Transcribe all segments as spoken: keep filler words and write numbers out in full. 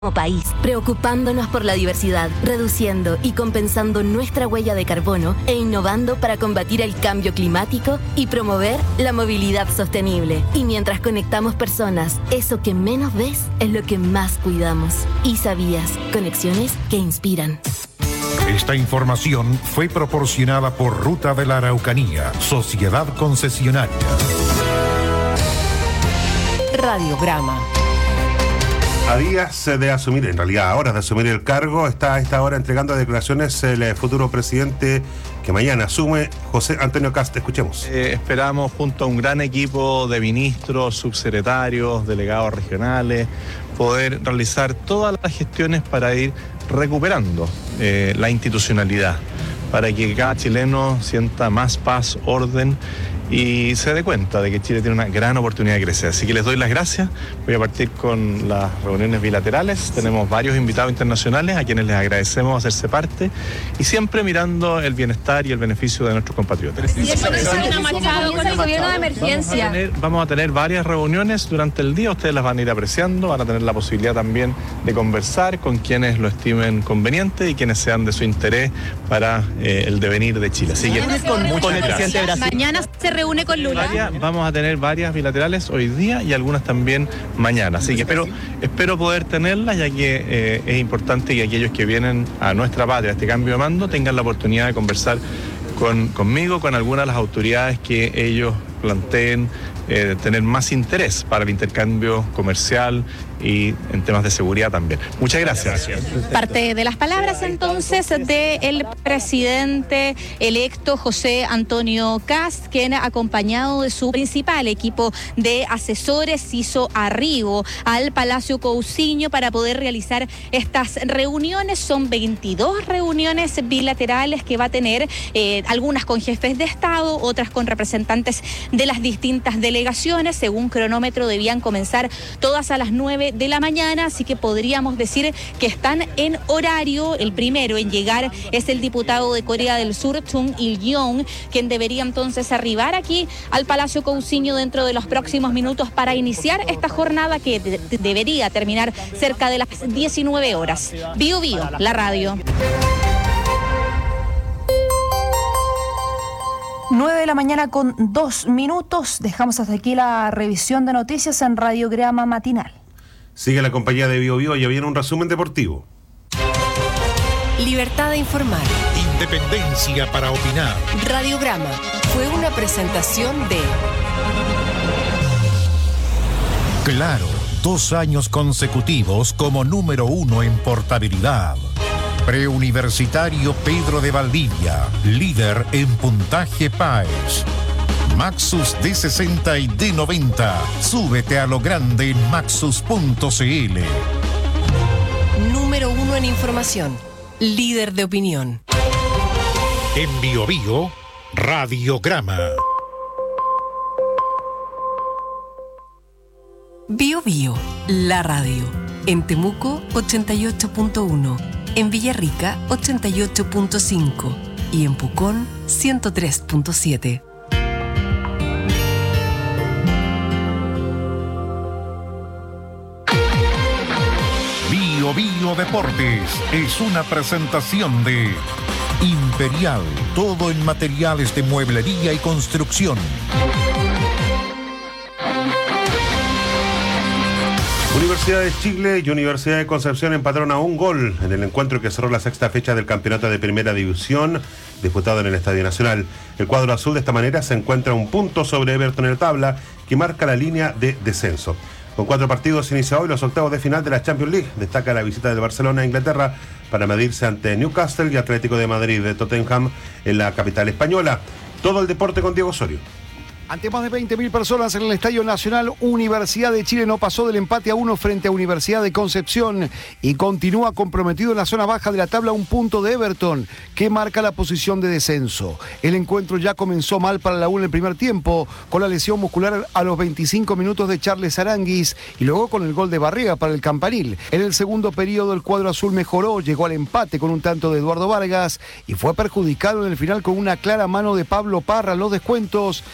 Como país, preocupándonos por la diversidad, reduciendo y compensando nuestra huella de carbono e innovando para combatir el cambio climático y promover la movilidad sostenible. Y mientras conectamos personas, eso que menos ves es lo que más cuidamos. Y sabías, conexiones que inspiran. Esta información fue proporcionada por Ruta de la Araucanía, Sociedad Concesionaria. Radiograma. A días de asumir, en realidad a horas de asumir el cargo, está a esta hora entregando declaraciones el futuro presidente que mañana asume, José Antonio Kast. Escuchemos. Eh, esperamos, junto a un gran equipo de ministros, subsecretarios, delegados regionales, poder realizar todas las gestiones para ir recuperando eh, la institucionalidad, para que cada chileno sienta más paz, orden y se dé cuenta de que Chile tiene una gran oportunidad de crecer. Así que les doy las gracias. Voy a partir con las reuniones bilaterales. Tenemos varios invitados internacionales a quienes les agradecemos hacerse parte y siempre mirando el bienestar y el beneficio de nuestros compatriotas. Y eso ha marchado con el gobierno de emergencia. Vamos a, tener, vamos a tener varias reuniones durante el día. Ustedes las van a ir apreciando. Van a tener la posibilidad también de conversar con quienes lo estimen conveniente y quienes sean de su interés para eh, el devenir de Chile. Así que con, con el presidente de Brasil. Mañana se reúne con Lula. Varias, vamos a tener varias bilaterales hoy día y algunas también mañana. Así que espero, espero poder tenerlas, ya que eh, es importante que aquellos que vienen a nuestra patria, a este cambio de mando, tengan la oportunidad de conversar con, conmigo, con algunas de las autoridades que ellos planteen eh, tener más interés para el intercambio comercial y en temas de seguridad también. Muchas gracias. Parte de las palabras entonces del presidente electo José Antonio Kast, quien acompañado de su principal equipo de asesores hizo arribo al Palacio Cousiño para poder realizar estas reuniones. Son veintidós reuniones bilaterales que va a tener, eh, algunas con jefes de Estado, otras con representantes de las distintas delegaciones. Según cronómetro debían comenzar todas a las nueve de la mañana, así que podríamos decir que están en horario. El primero en llegar es el diputado de Corea del Sur, Chung Il-yong, quien debería entonces arribar aquí al Palacio Cousiño dentro de los próximos minutos para iniciar esta jornada que de- debería terminar cerca de las diecinueve horas. Bio Bio, la radio. nueve de la mañana con dos minutos. Dejamos hasta aquí la revisión de noticias en Radiograma Matinal. Sigue la compañía de Bio Bio, ya viene un resumen deportivo. Libertad de informar. Independencia para opinar. Radiograma fue una presentación de Claro, dos años consecutivos como número uno en portabilidad. Preuniversitario Pedro de Valdivia, líder en puntaje PAES. Maxus D sesenta y D noventa. Súbete a lo grande en maxus punto c l. número uno en información, líder de opinión. En Bio Bio, Radiograma. Bio Bio, la radio. En Temuco, ochenta y ocho punto uno. En Villarrica, ochenta y ocho punto cinco. Y en Pucón, ciento tres punto siete. Bio Bio Deportes es una presentación de Imperial, todo en materiales de mueblería y construcción. Universidad de Chile y Universidad de Concepción empataron a un gol en el encuentro que cerró la sexta fecha del campeonato de Primera División disputado en el Estadio Nacional. El cuadro azul de esta manera se encuentra a un punto sobre Everton en la tabla, que marca la línea de descenso. Con cuatro partidos inicia hoy los octavos de final de la Champions League. Destaca la visita del Barcelona a Inglaterra para medirse ante Newcastle y Atlético de Madrid de Tottenham en la capital española. Todo el deporte con Diego Osorio. Ante más de veinte mil personas en el Estadio Nacional, Universidad de Chile no pasó del empate a uno frente a Universidad de Concepción y continúa comprometido en la zona baja de la tabla, un punto de Everton, que marca la posición de descenso. El encuentro ya comenzó mal para la U en el primer tiempo, con la lesión muscular a los veinticinco minutos de Charles Aranguis y luego con el gol de Barriga para el Campanil. En el segundo periodo el cuadro azul mejoró, llegó al empate con un tanto de Eduardo Vargas y fue perjudicado en el final con una clara mano de Pablo Parra en los descuentos, que ni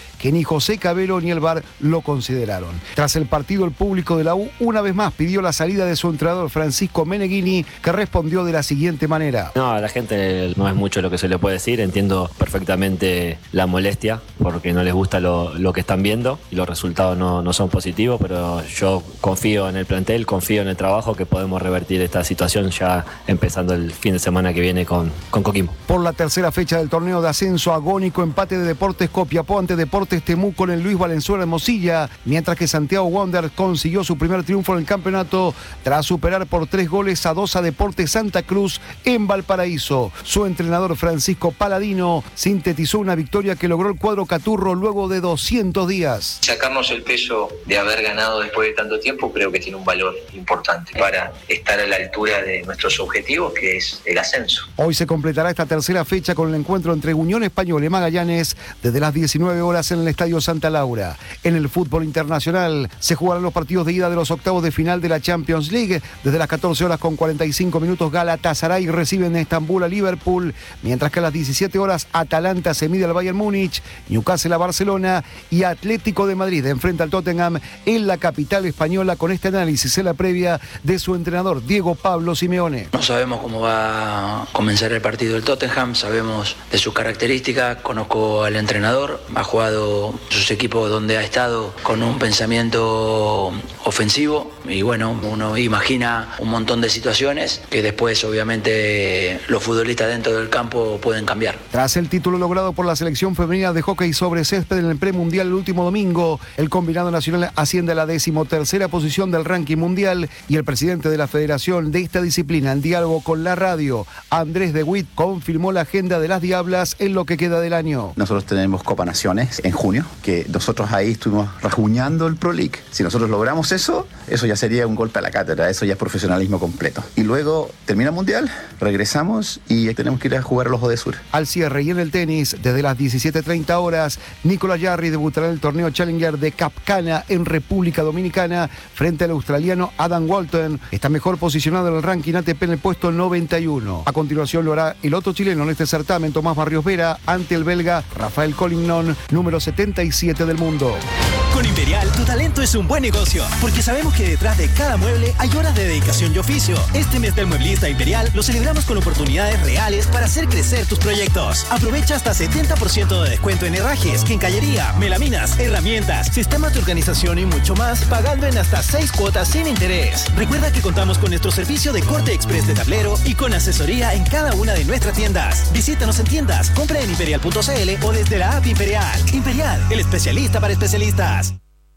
José Cabello ni el V A R lo consideraron. Tras el partido, el público de la U una vez más pidió la salida de su entrenador Francisco Meneghini, que respondió de la siguiente manera. No, a la gente no es mucho lo que se le puede decir, entiendo perfectamente la molestia porque no les gusta lo, lo que están viendo y los resultados no, no son positivos, pero yo confío en el plantel, confío en el trabajo que podemos revertir esta situación ya empezando el fin de semana que viene con, con Coquimbo. Por la tercera fecha del torneo de ascenso, agónico empate de Deportes Copiapó ante Deportes Temuco en el Luis Valenzuela Hermosilla, mientras que Santiago Wanderers consiguió su primer triunfo en el campeonato tras superar por tres goles a dos a Deportes Santa Cruz en Valparaíso. Su entrenador Francisco Paladino sintetizó una victoria que logró el cuadro caturro luego de doscientos días. Sacarnos el peso de haber ganado después de tanto tiempo creo que tiene un valor importante para estar a la altura de nuestros objetivos, que es el ascenso. Hoy se completará esta tercera fecha con el encuentro entre Unión Española y Magallanes desde las diecinueve horas en el Estadio Santa Laura. En el fútbol internacional se jugarán los partidos de ida de los octavos de final de la Champions League. Desde las catorce horas con cuarenta y cinco minutos Galatasaray recibe en Estambul a Liverpool, mientras que a las diecisiete horas Atalanta se mide al Bayern Múnich, Newcastle a Barcelona y Atlético de Madrid enfrenta al Tottenham en la capital española, con este análisis en la previa de su entrenador Diego Pablo Simeone. No sabemos cómo va a comenzar el partido del Tottenham, sabemos de sus características, conozco al entrenador, ha jugado sus equipos donde ha estado con un pensamiento ofensivo y bueno, uno imagina un montón de situaciones que después obviamente los futbolistas dentro del campo pueden cambiar. Tras el título logrado por la selección femenina de hockey sobre césped en el premundial el último domingo, el combinado nacional asciende a la decimotercera posición del ranking mundial y el presidente de la federación de esta disciplina, en diálogo con la radio, Andrés De Witt, confirmó la agenda de las Diablas en lo que queda del año. Nosotros tenemos Copa Naciones en junio, que nosotros ahí estuvimos rasguñando el Pro League. Si nosotros logramos eso, eso ya sería un golpe a la cátedra, eso ya es profesionalismo completo. Y luego termina el mundial, regresamos y tenemos que ir a jugar a los Odesur. Al cierre y en el tenis, desde las diecisiete treinta horas, Nicolás Jarry debutará en el torneo Challenger de Cap Cana en República Dominicana frente al australiano Adam Walton. Está mejor posicionado en el ranking A T P en el puesto noventa y uno. A continuación lo hará el otro chileno en este certamen, Tomás Barrios Vera, ante el belga Rafael Collignon, número setenta y siete del mundo. Con Imperial, tu talento es un buen negocio, porque sabemos que detrás de cada mueble hay horas de dedicación y oficio. Este mes del mueblista Imperial lo celebramos con oportunidades reales para hacer crecer tus proyectos. Aprovecha hasta setenta por ciento de descuento en herrajes, quincallería, melaminas, herramientas, sistemas de organización y mucho más, pagando en hasta seis cuotas sin interés. Recuerda que contamos con nuestro servicio de corte express de tablero y con asesoría en cada una de nuestras tiendas. Visítanos en tiendas, compra en imperial punto c l o desde la app Imperial. Imperial, el especialista para especialistas.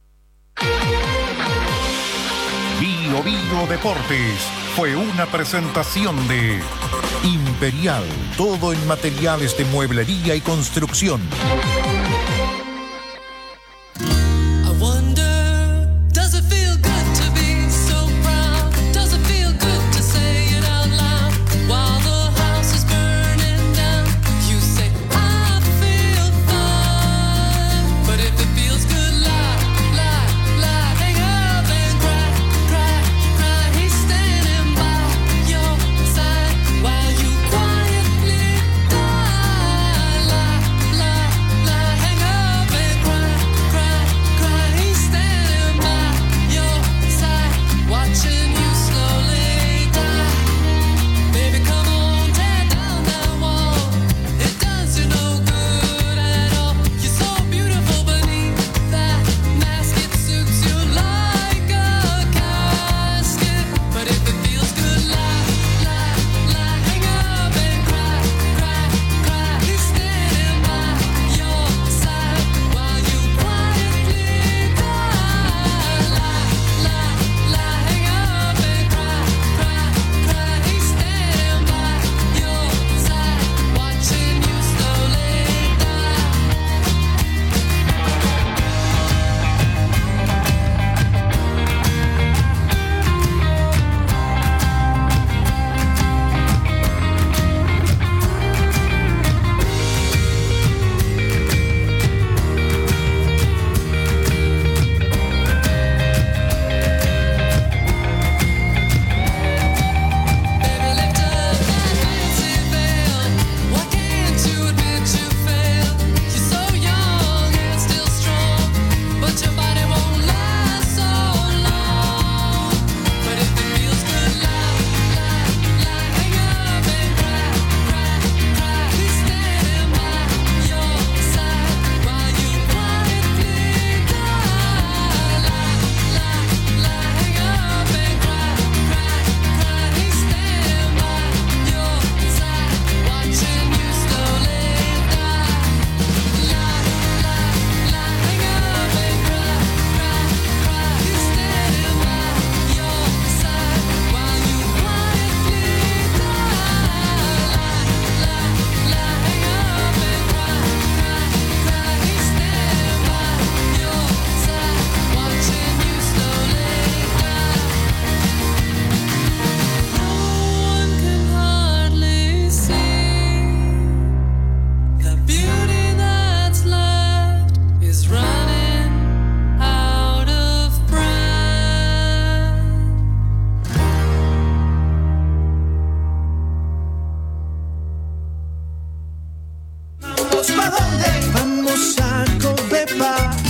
Bio Bio Deportes fue una presentación de Imperial, todo en materiales de mueblería y construcción. While you quietly die, lie, lie, lie.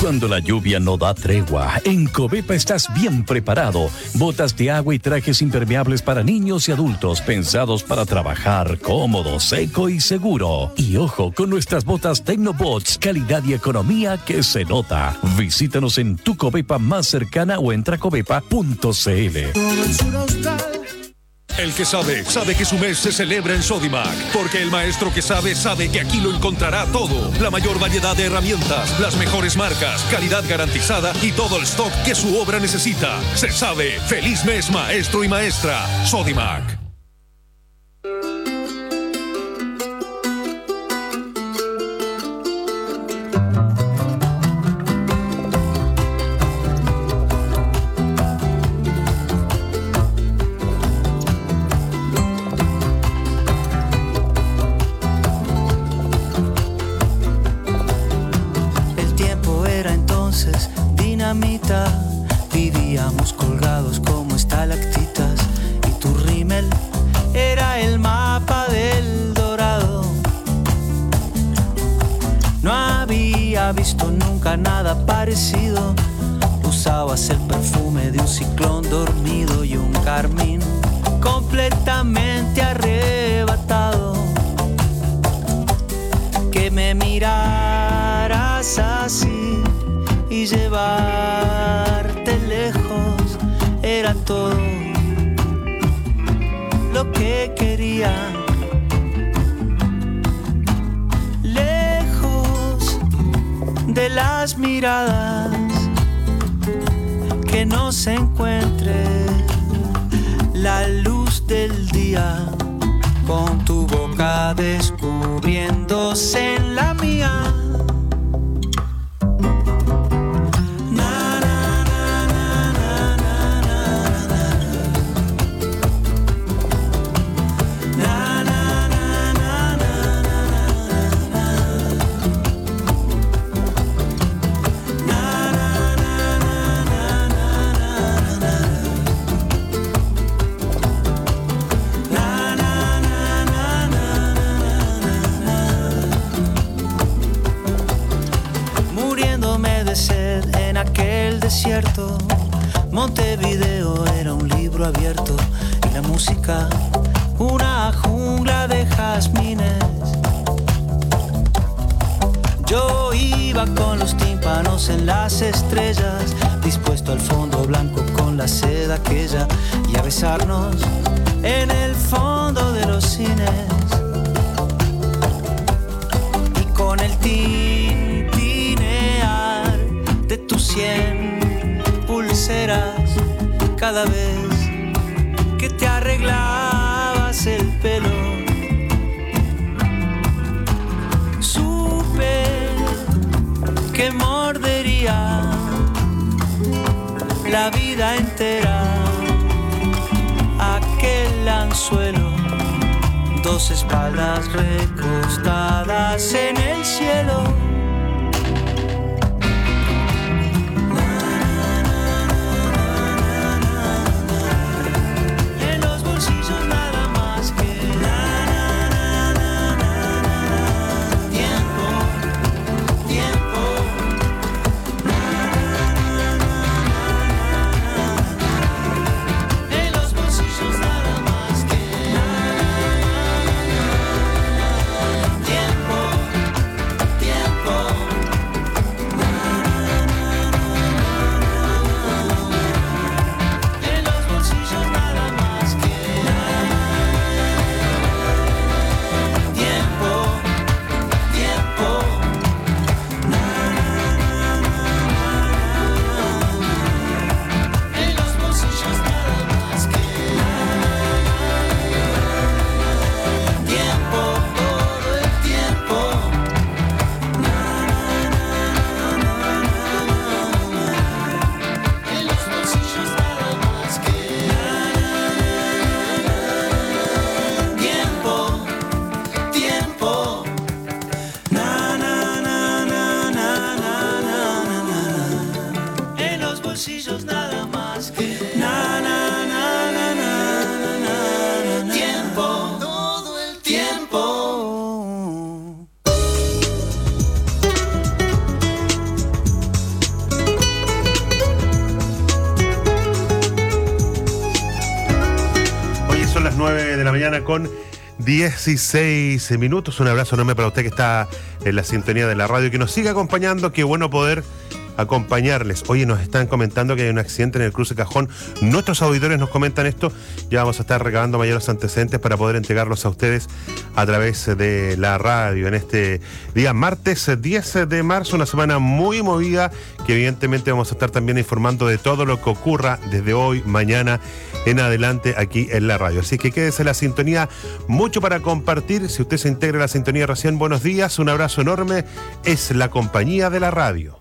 Cuando la lluvia no da tregua, en Covepa estás bien preparado. Botas de agua y trajes impermeables para niños y adultos, pensados para trabajar cómodo, seco y seguro. Y ojo, con nuestras botas Tecnobots, calidad y economía que se nota. Visítanos en tu Covepa más cercana o entra a covepa punto c l. El que sabe, sabe que su mes se celebra en Sodimac, porque el maestro que sabe, sabe que aquí lo encontrará todo. La mayor variedad de herramientas, las mejores marcas, calidad garantizada y todo el stock que su obra necesita. Se sabe. Feliz mes, maestro y maestra. Sodimac. Vivíamos colgados como estalactitas y tu rímel era el mapa del Dorado. No había visto nunca nada parecido. Usabas el perfume de un ciclón dormido y un carmín completamente arrebatado. Que me miraras así y llevarte lejos era todo lo que quería. Lejos de las miradas, que no se encuentre la luz del día, con tu boca descubriéndose en la mía. Desierto, Montevideo era un libro abierto y la música una jungla de jazmines. Yo iba con los tímpanos en las estrellas, dispuesto al fondo blanco con la seda aquella y a besarnos en el fondo de los cines. Y con el tintinear de tu sien pulseras cada vez que te arreglabas el pelo. Supe que mordería la vida entera aquel anzuelo, dos espaldas recostadas en el cielo. Tiempo, nueve de la mañana con dieciséis minutos. Un abrazo enorme para usted que está en la sintonía de la radio y que nos sigue acompañando. Qué bueno poder acompañarles. Oye, nos están comentando que hay un accidente en el cruce Cajón. Nuestros auditores nos comentan esto. Ya vamos a estar recabando mayores antecedentes para poder entregarlos a ustedes a través de la radio en este día martes diez de marzo, una semana muy movida que evidentemente vamos a estar también informando de todo lo que ocurra desde hoy, mañana en adelante aquí en la radio. Así que quédese en la sintonía, mucho para compartir. Si usted se integra a la sintonía recién, buenos días, un abrazo enorme. Es la compañía de la radio.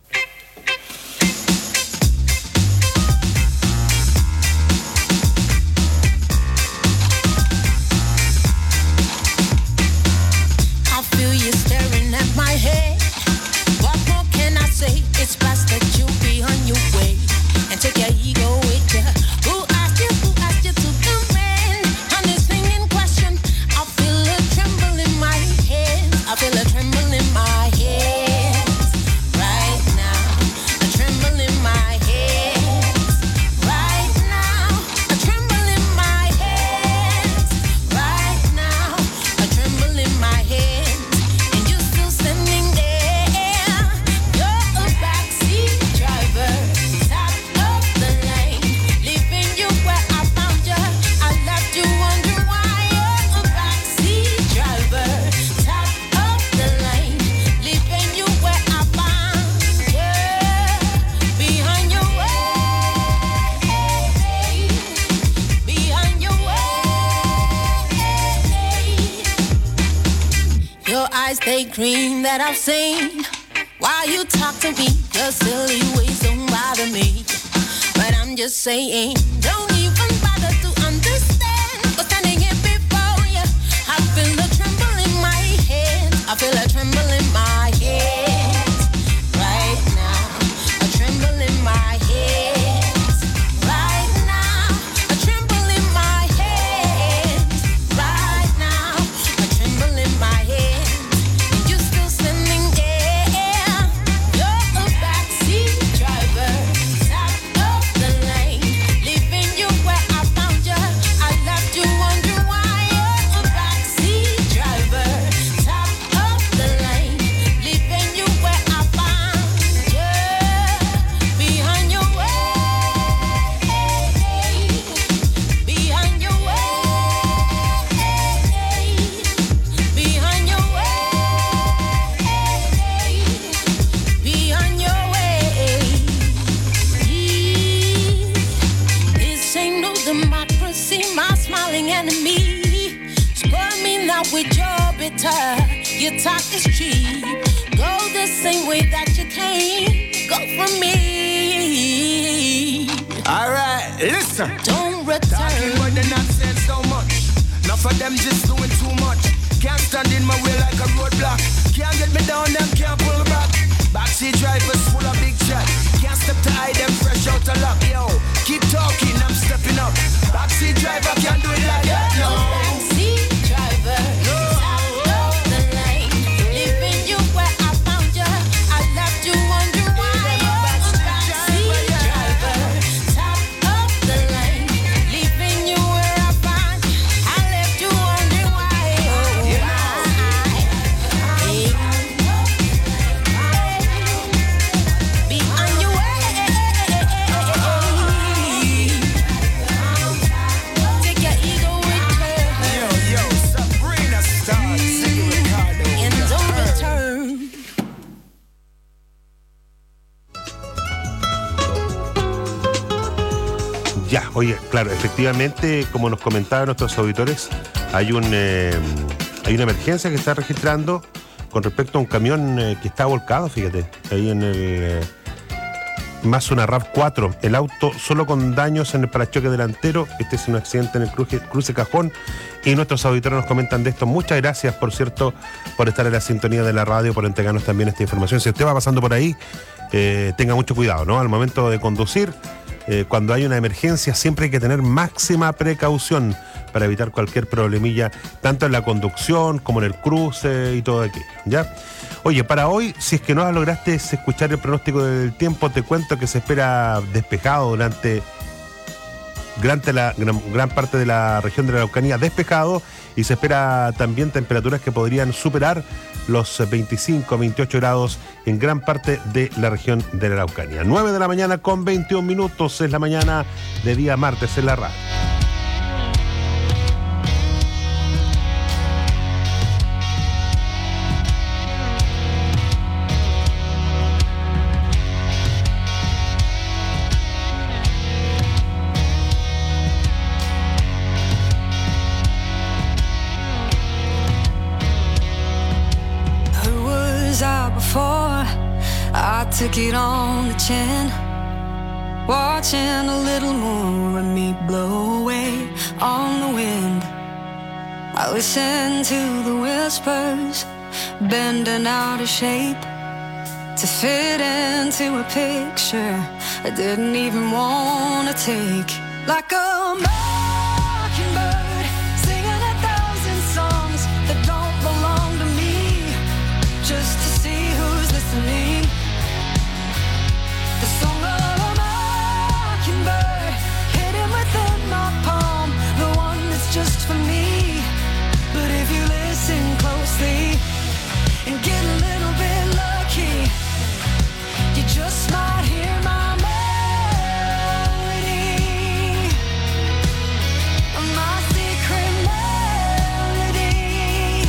Dream that I've seen while you talk to me, your silly ways don't bother me, but I'm just saying, don't even bother to understand, but standing here before you, I feel a tremble in my hands, I feel a tremble in my hands, right now, a tremble in my hands, right now, a tremble in my hands, right now, a tremble in my hands. With your bitter, your talk is cheap. Go the same way that you came. Go for me. Alright, listen. Don't return. Talking but they're not saying so much. Enough of them just doing too much. Can't stand in my way like a roadblock. Can't get me down, them can't pull back. Backseat drivers full of big chat. Can't step to hide them fresh out of luck. Yo, keep talking, I'm stepping up. Backseat driver can't do it like that, no. Backseat driver, no. Top of the lane, leaving you where I found you. I left you wondering why. Backseat driver, top of the lane, leaving you where I found you. I left you wondering why. Oh, why? Hey. Be on your way. Take your ego with you. Yo, yo, Sabrina Star, singing Ricardo. And don't return. Ya, oye, claro, efectivamente, como nos comentaban nuestros auditores, hay un eh, hay una emergencia que está registrando con respecto a un camión eh, que está volcado, fíjate, ahí en el eh, más una RAV cuatro, el auto solo con daños en el parachoque delantero. Este es un accidente en el cruce, cruce Cajón y nuestros auditores nos comentan de esto. Muchas gracias, por cierto, por estar en la sintonía de la radio, por entregarnos también esta información. Si usted va pasando por ahí, eh, tenga mucho cuidado, ¿no? Al momento de conducir, eh, cuando hay una emergencia, siempre hay que tener máxima precaución para evitar cualquier problemilla, tanto en la conducción como en el cruce y todo aquello, ¿ya? Oye, para hoy, si es que no lograste escuchar el pronóstico del tiempo, te cuento que se espera despejado durante gran, la, gran, gran parte de la región de la Araucanía despejado y se espera también temperaturas que podrían superar los veinticinco, veintiocho grados en gran parte de la región de la Araucanía. nueve de la mañana con veintiún minutos, es la mañana de día martes en la radio. Before I took it on the chin, watching a little more of me blow away on the wind. I listened to the whispers, bending out of shape to fit into a picture I didn't even want to take. Like a mockingbird singing a thousand songs that don't belong to me, just to listening. The song of a mockingbird hidden within my palm, the one that's just for me. But if you listen closely and get a little bit lucky, you just might hear my melody, my secret melody.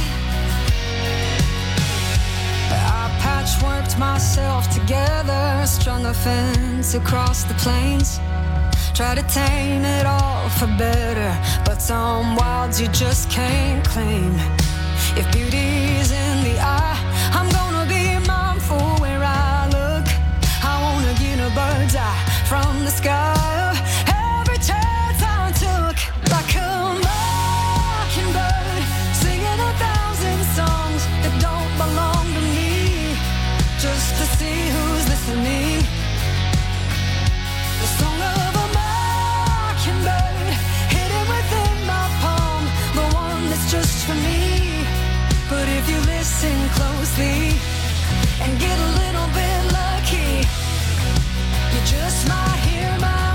I patchworked myself together, strung a fence across the plains, try to tame it all for better, but some wilds you just can't claim. If beauty's in the eye, I'm gonna be mindful where I look. I wanna get a bird's eye from the sky of every chance I took. Like a mockingbird singing a thousand songs that don't belong to me, just to see who's listening. The song of a mockingbird hidden within my palm, the one that's just for me. But if you listen closely and get a little bit lucky, you just might hear my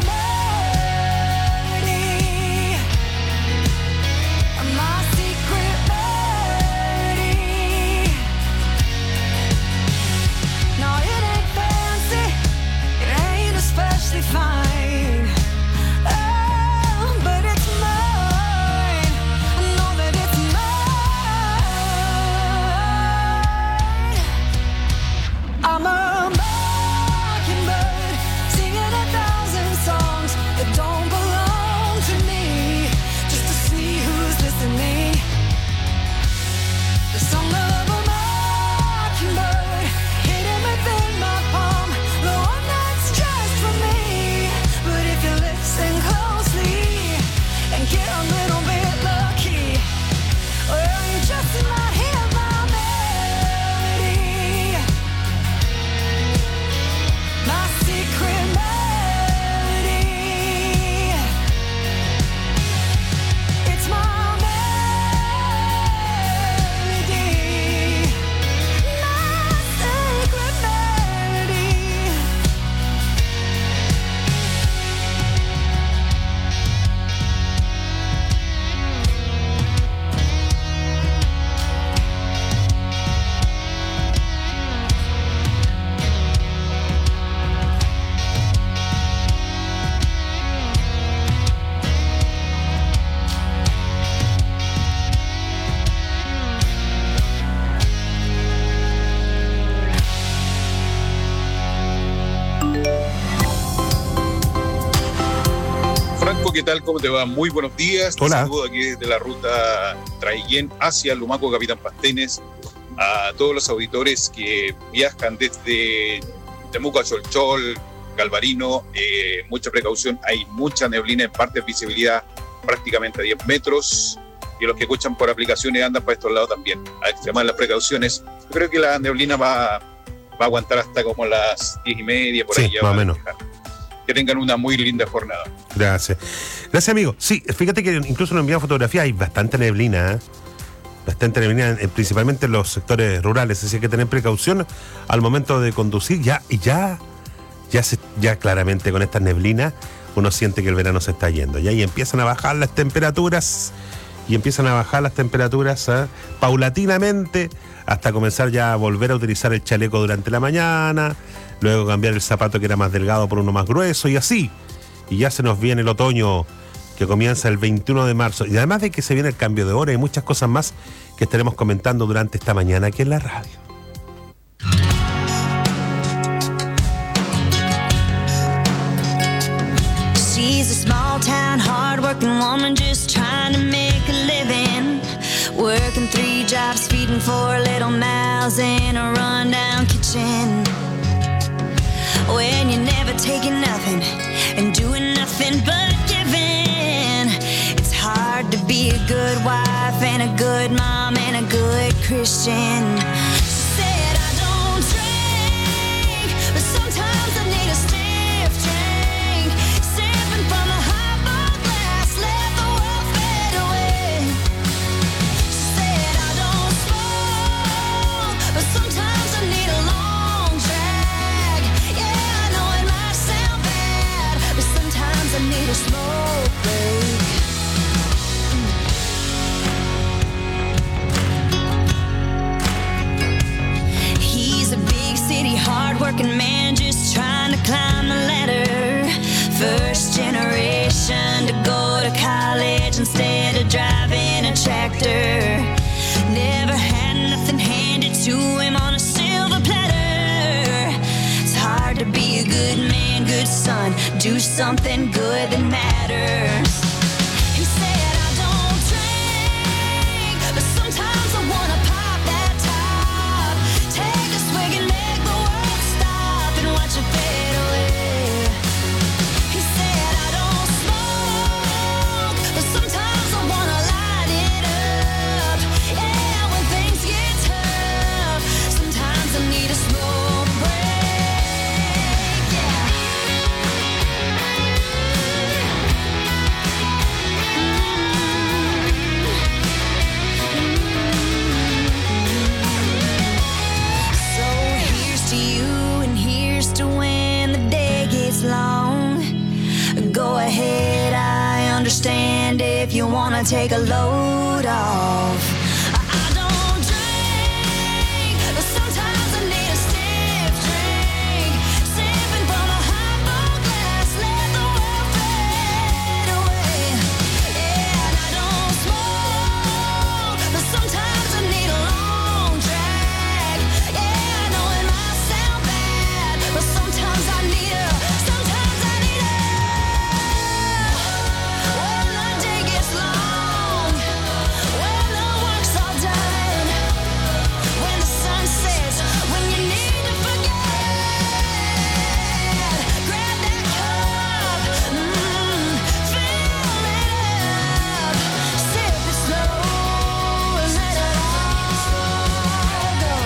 melody, my secret melody. No, it ain't fancy, it ain't especially fine, oh, but it's mine. I know that it's mine. I'm a mockingbird singing a thousand songs that don't belong to me, just to see who's listening. The song of a mockingbird hidden within my palm, the one that's just for me. But if you listen closely and get a little bit lucky, well, you just might hear my melody, my secret melody. It's my melody, my secret melody. Franco, ¿qué tal? ¿Cómo te va? Muy buenos días. Hola. Te saludo aquí desde la ruta Traiguén hacia Lumaco, Capitán Pastenes. A todos los auditores que viajan desde Temuco a Cholchol, Galvarino, eh, mucha precaución. Hay mucha neblina, en parte visibilidad prácticamente a diez metros. Y los que escuchan por aplicaciones andan para estos lados también. A extremar las precauciones. Yo creo que la neblina va, va a aguantar hasta como las diez y media, por Sí, ahí ya más va o a menos. dejar. Que tengan una muy linda jornada. Gracias. Gracias, amigo. Sí, fíjate que incluso nos envían fotografías, hay bastante neblina, ¿eh? Bastante neblina, eh, principalmente en los sectores rurales, así que hay que tener precaución al momento de conducir. Ya, y ya, ya, se, ya claramente con estas neblinas, uno siente que el verano se está yendo. Y ahí empiezan a bajar las temperaturas, y empiezan a bajar las temperaturas ¿eh? paulatinamente, hasta comenzar ya a volver a utilizar el chaleco durante la mañana, luego cambiar el zapato que era más delgado por uno más grueso, y así. Y ya se nos viene el otoño, que comienza el veintiuno de marzo. Y además de que se viene el cambio de hora y muchas cosas más que estaremos comentando durante esta mañana aquí en la radio. She's a small town, hard-working woman just trying to make a living. Working three jobs, feeding four little mouths in a rundown kitchen. When you're never taking nothing and doing nothing but giving, it's hard to be a good wife and a good mom and a good Christian. She said, I don't drink, but sometimes I need a stiff drink. Sipping from a highball glass, let the world fade away. She said, I don't smoke, but sometimes I need a long drag. Yeah, I know it might sound bad, but sometimes I need a smoke break. He's a big city, hard-working man just trying to climb the ladder. First generation to go to college instead of driving a tractor. Never had nothing handed to him on a silver platter. It's hard to be a good man, good son, do something good that matters. He said, I don't drink, but sometimes I wanna pop that top. Take a swig and make the world stop and watch it fade away. He said, I don't smoke, but sometimes I wanna light it up. Yeah, when things get tough, sometimes I need a smoke break. Yeah. So here's to you and here's to when the day gets long. Go ahead, I understand if you wanna take a load off. I don't drink, but sometimes I need a stiff drink. Sipping from a highball glass, let the world fade away. Yeah, and I don't smoke, but sometimes I need a long drag. Yeah, I know it might sound bad, but sometimes I need a, sometimes I need a. When the day gets long, when the work's all done, when the sun sets, when you need to forget, grab that cup, mmm, fill it up, sip it slow and let it all go.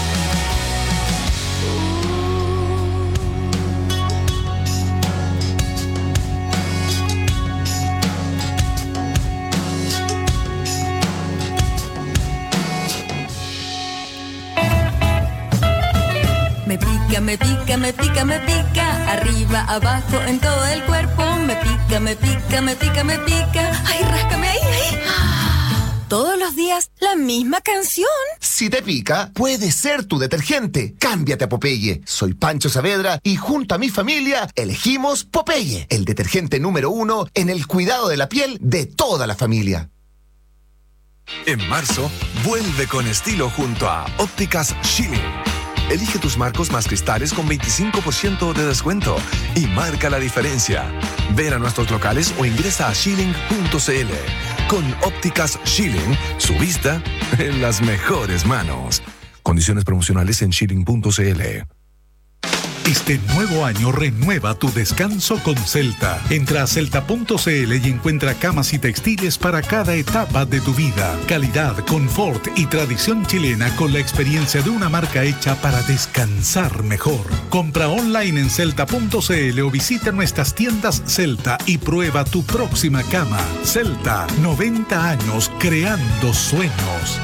Me pica, me pica, me pica, me pica, arriba, abajo, en todo el cuerpo. Me pica, me pica, me pica, me pica. Ay, ráscame ahí, ahí. Todos los días la misma canción. Si te pica, puede ser tu detergente. Cámbiate a Popeye. Soy Pancho Saavedra y junto a mi familia elegimos Popeye, el detergente número uno en el cuidado de la piel de toda la familia. En marzo, vuelve con estilo junto a Ópticas Schilling. Elige tus marcos más cristales con veinticinco por ciento de descuento y marca la diferencia. Ven a nuestros locales o ingresa a schilling punto c l. Con Ópticas Schilling, su vista en las mejores manos. Condiciones promocionales en schilling punto c l. Este nuevo año renueva tu descanso con Celta. Entra a celta punto c l y encuentra camas y textiles para cada etapa de tu vida. Calidad, confort y tradición chilena con la experiencia de una marca hecha para descansar mejor. Compra online en celta punto c l o visita nuestras tiendas Celta y prueba tu próxima cama. Celta, noventa años creando sueños.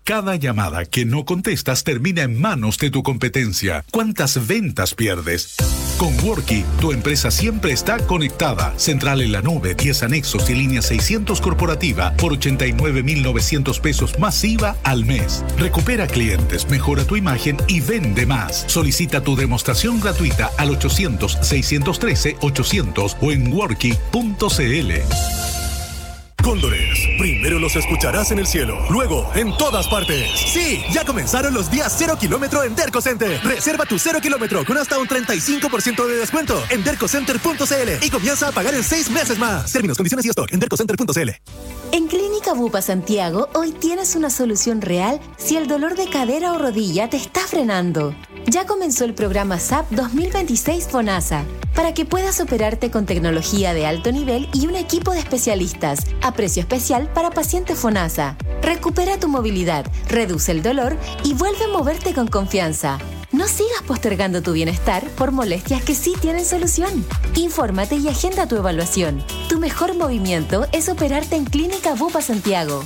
Cada llamada que no contestas termina en manos de tu competencia. ¿Cuántas ventas pierdes? Con Worky, tu empresa siempre está conectada. Central en la nube, diez anexos y línea seiscientos corporativa por ochenta y nueve mil novecientos pesos más I V A al mes. Recupera clientes, mejora tu imagen y vende más. Solicita tu demostración gratuita al ochocientos, seiscientos trece, ochocientos o en worky punto c l. Cóndores, primero los escucharás en el cielo, luego en todas partes. Sí, ya comenzaron los días cero kilómetro en Derco Center. Reserva tu cero kilómetro con hasta un treinta y cinco por ciento de descuento en derco center punto c l y comienza a pagar en seis meses más. Términos, condiciones y stock en derco center punto c l. En Clínica Bupa Santiago, hoy tienes una solución real si el dolor de cadera o rodilla te está frenando. Ya comenzó el programa S A P dos mil veintiséis FONASA, para que puedas operarte con tecnología de alto nivel y un equipo de especialistas, a precio especial para pacientes FONASA. Recupera tu movilidad, reduce el dolor y vuelve a moverte con confianza. No sigas postergando tu bienestar por molestias que sí tienen solución. Infórmate y agenda tu evaluación. Tu mejor movimiento es operarte en Clínica Bupa Santiago.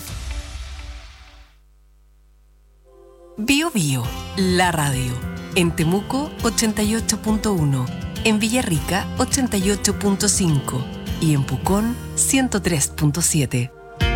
Bio Bio, la radio. En Temuco ochenta y ocho punto uno, en Villarrica ochenta y ocho punto cinco y en Pucón ciento tres punto siete.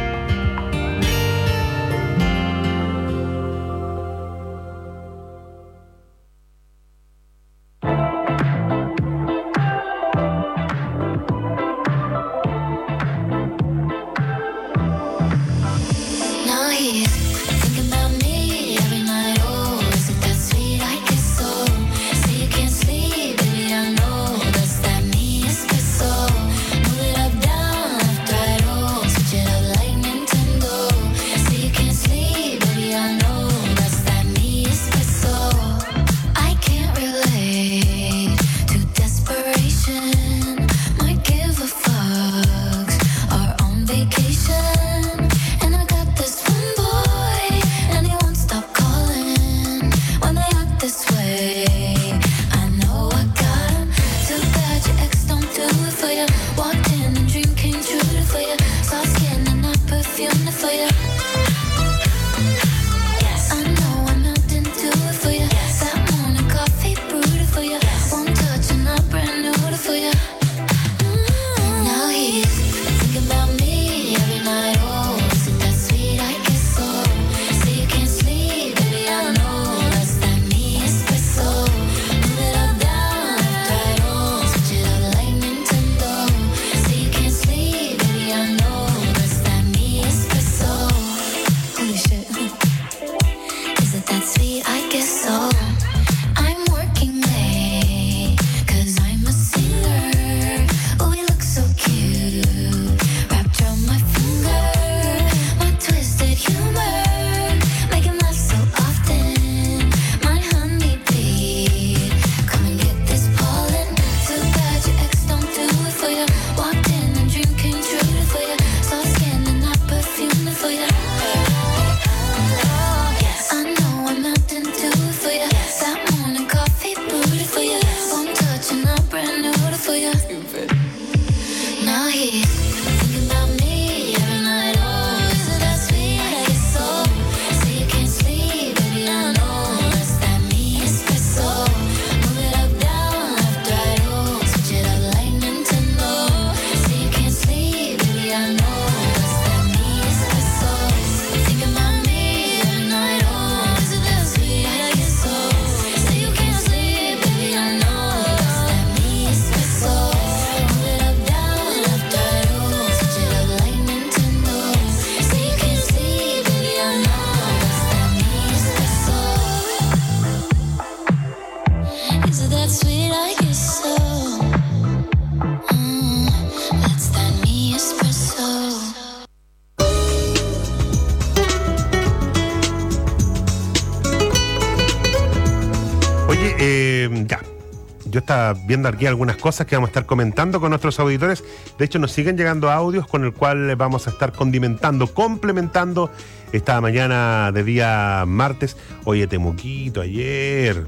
Estaba viendo aquí algunas cosas que vamos a estar comentando con nuestros auditores. De hecho, nos siguen llegando audios con el cual vamos a estar condimentando, complementando esta mañana de día martes. Oye, Temuquito ayer,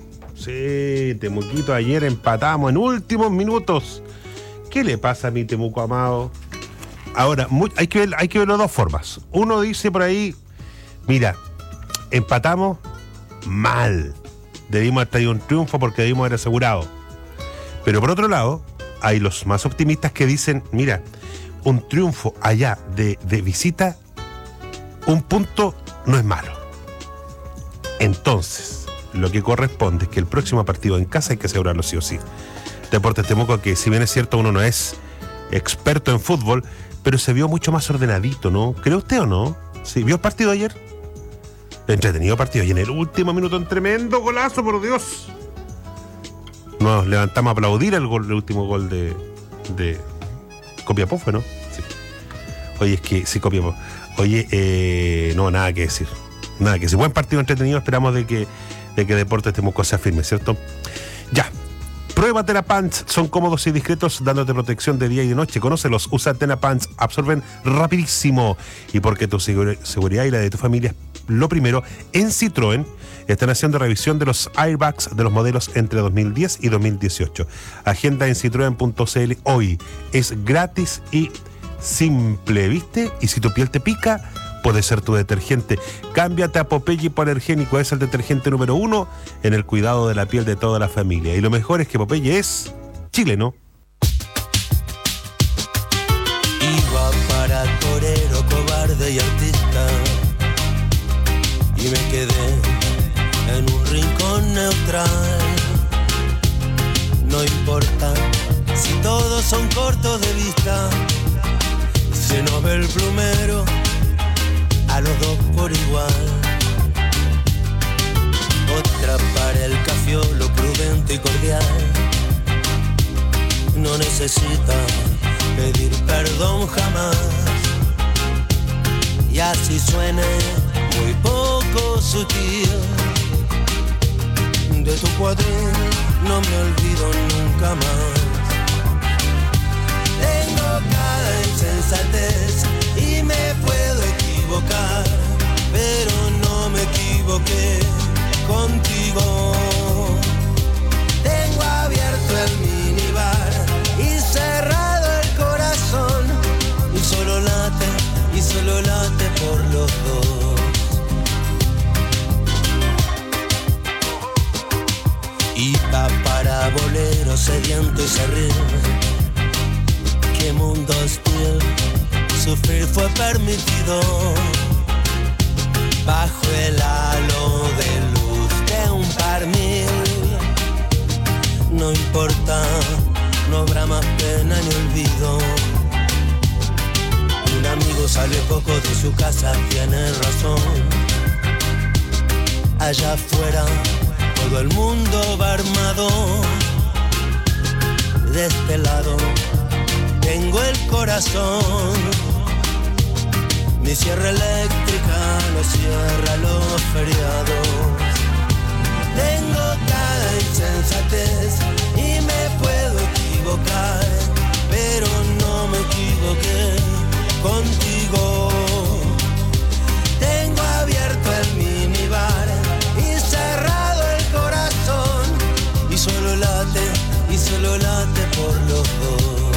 sí, Temuquito ayer empatamos en últimos minutos. ¿Qué le pasa a mi Temuco amado? Ahora, muy, hay que ver, hay que verlo de dos formas. Uno dice por ahí, mira, empatamos mal. Debimos haber traído un triunfo porque debimos haber asegurado. Pero por otro lado, hay los más optimistas que dicen, mira, un triunfo allá de, de visita, un punto no es malo. Entonces, lo que corresponde es que el próximo partido en casa hay que asegurarlo sí o sí. Deportes Temuco, que si bien es cierto uno no es experto en fútbol, pero se vio mucho más ordenadito, ¿no? ¿Cree usted o no? ¿Sí? ¿Vio el partido ayer? Entretenido partido. Y en el último minuto, un tremendo golazo, por Dios. Nos levantamos a aplaudir el gol, el último gol de, de Copiapó, ¿fue, no? Sí. Oye, es que sí, Copiapó. Oye, eh, no, nada que decir. Nada que decir. Buen partido entretenido. Esperamos de que, de que Deportes Temuco sea firme, ¿cierto? Ya. Prueba Tenapants, son cómodos y discretos, dándote protección de día y de noche. Conócelos, usa Tenapants, absorben rapidísimo. Y porque tu segura, seguridad y la de tu familia es lo primero, en Citroën están haciendo revisión de los airbags de los modelos entre dos mil diez y dos mil dieciocho. Agenda en citroen punto c l hoy. Es gratis y simple, ¿viste? Y si tu piel te pica, puede ser tu detergente. Cámbiate a Popeye Hipoalergénico, es el detergente número uno en el cuidado de la piel de toda la familia. Y lo mejor es que Popeye es chileno. Iba para torero, cobarde y artista, y me quedé en un rincón neutral. No importa si todos son cortos de vista, si no ve el plumero a los dos por igual. Otra para el cafiolo, prudente y cordial, no necesita pedir perdón jamás. Y así suene muy poco sutil, de tu cuadril no me olvido nunca más. Tengo cada insensatez y me puedo equivocar, pero no me equivoqué contigo. Tengo abierto el minibar y cerrado el corazón, y solo late, y solo late por los dos. Y va para bolero sediento y serrín, qué mundo hostil, sufrir fue permitido, bajo el halo de luz de un par mil. No importa, no habrá más pena ni olvido. Un amigo sale poco de su casa, tiene razón. Allá afuera todo el mundo va armado. De este lado tengo el corazón. Mi sierra eléctrica no cierra los feriados. Tengo cada insensatez y me puedo equivocar, pero no me equivoqué contigo. Tengo abierto el minibar y cerrado el corazón, y solo late, y solo late por los dos.